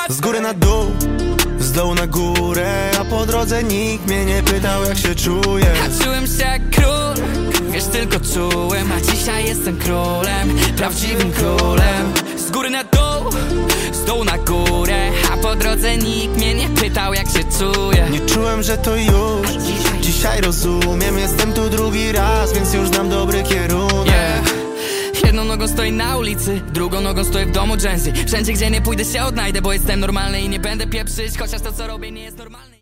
Z góry na dół, z dołu na górę, a po drodze nikt mnie nie pytał, jak się czuję. A czułem się jak król, wiesz, tylko czułem. A dzisiaj jestem królem, prawdziwym królem. Z góry na dół, z dołu na górę, a po drodze nikt mnie nie pytał, jak się czuję. Nie czułem, że to już, dzisiaj rozumiem. Jestem tu drugi raz, więc już znam dobry kierunek. Jedną nogą stoję na ulicy, drugą nogą stoję w domu Gen Z. Wszędzie, gdzie nie pójdę, się odnajdę, bo jestem normalny i nie będę pieprzyć, chociaż to, co robię, nie jest normalne.